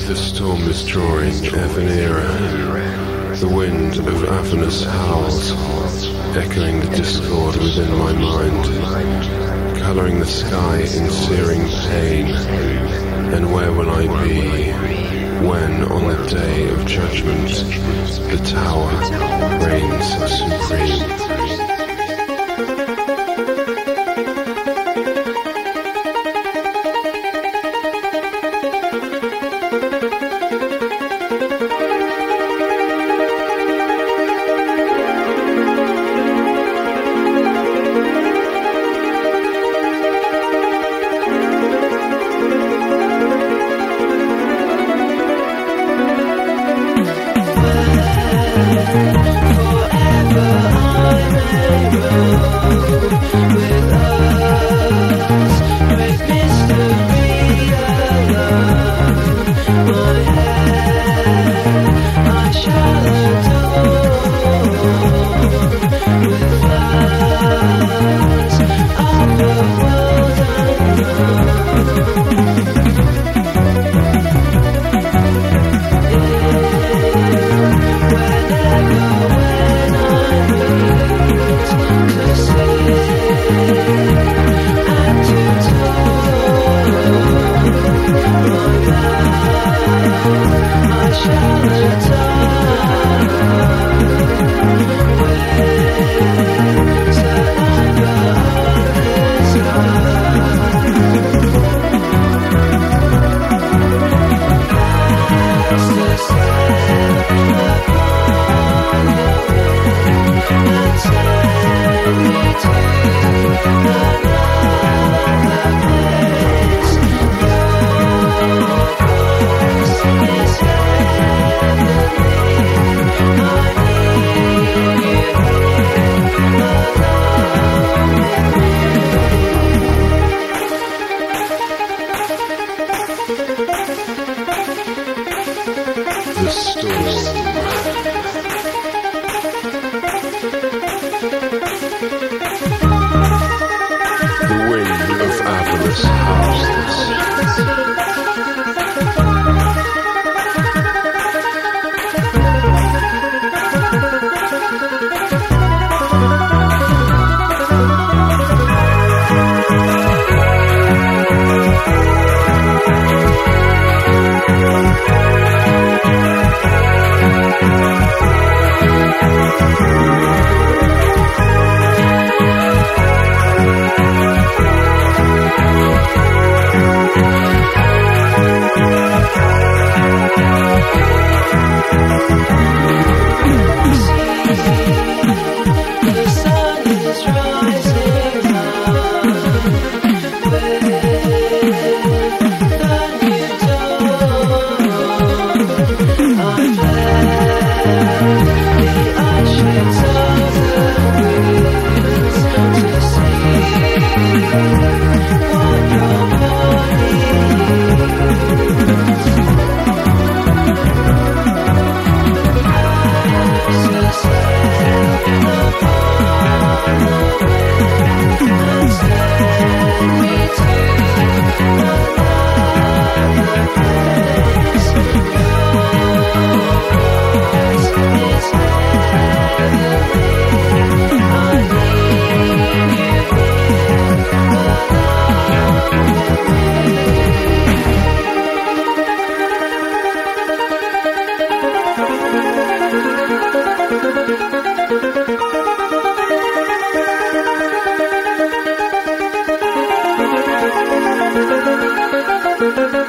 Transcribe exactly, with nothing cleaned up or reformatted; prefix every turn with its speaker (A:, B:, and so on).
A: The storm is drawing ever nearer. The wind of Avernus howls, echoing the discord within my mind, colouring the sky in searing pain. And where will I be when, on the day of judgment, the tower reigns supreme? The storm. The wind of Avernus howls. Thank you.